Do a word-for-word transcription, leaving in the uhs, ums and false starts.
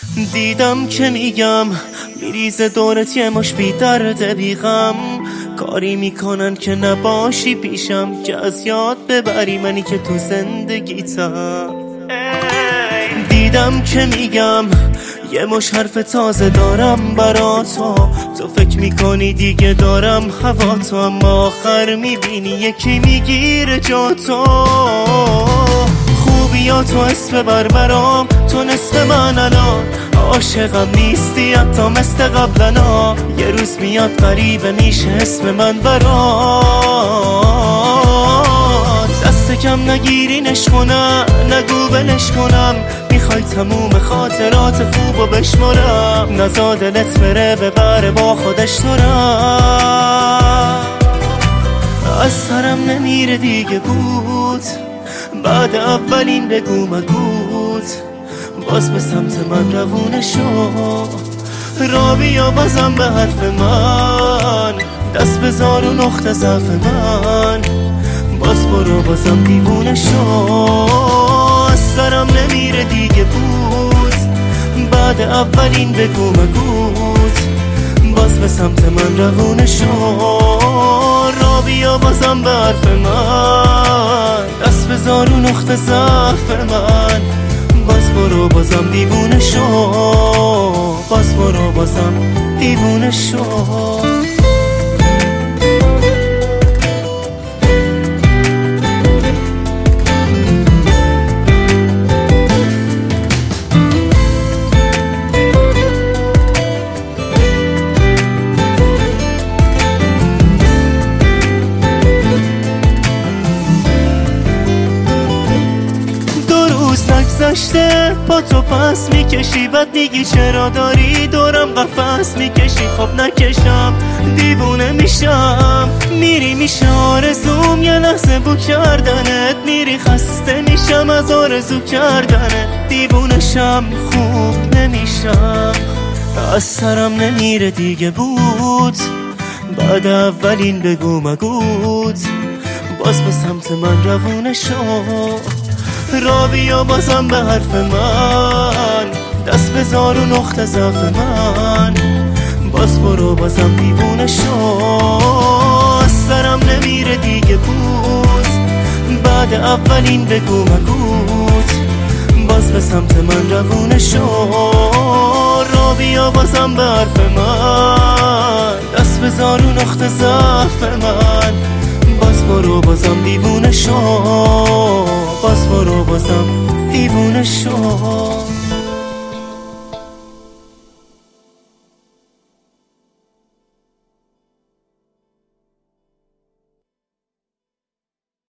دیدم که میگم میریزه دورت یه مش بی درد بی غم، کاری میکنن که نباشی پیشم، که از یاد ببری منی که تو زندگیتم. دیدم که میگم یه مش حرف تازه دارم برا تو، تو فکر میکنی دیگه دارم هوا تو، اما آخر میبینی یکی میگیره جا تو. خوبیا تو اسم بر برام، تو نصف من الان، عاشقم نیستی حتی مثل قبلنا. یه روز میاد غریبه میشه اسم من برات، دست کم نگیرینش کنم، نگو ولش کنم، میخوای تموم خاطرات خوبو بشمرم، نزا دلت بره ببره با خودش تو رم. از سرم نمیره دیگه بود، بعد اولین بگو مگوت، باز به سمت من روونه شو، را بیا بازم به حرف من، دست بذار و نقطه ضعف من، باز برو بازم دیوونه شو. از سرم نمیره دیگه بود، بعد اولین بگو مگوت، باز به سمت من روونه شو، را بیا بازم به حرف من، دست بذار و نقطه ضعف من، باز برو بازم دیوونه شو، باز برو بازم دیوونه شو. نگذشته با تو پس میکشی، بد میگی چرا داری دورم قفس میکشی، خب نکشم دیوونه میشم، میری میشه آرزوم یه لحظه بو کردنت، میری خسته میشم از آرزو کردنت، دیوونشم خوب نمیشم. از سرم نمیره دیگه بود، بعد اولین بگو مگوت، باز به سمت من روونه شو، را بیا بازم به حرف من، دست بذار و نقطه ضعف من، باز برو بازم دیوونه شو. از سرم نمیره دیگه بود، بعد اولین بگو مگوت، باز به سمت من روونه شو، را بیا بازم به حرف من، دست بذار و نقطه ضعف من، باز برو بازم دیوونه شو، باز برو بازم دیوونه شو.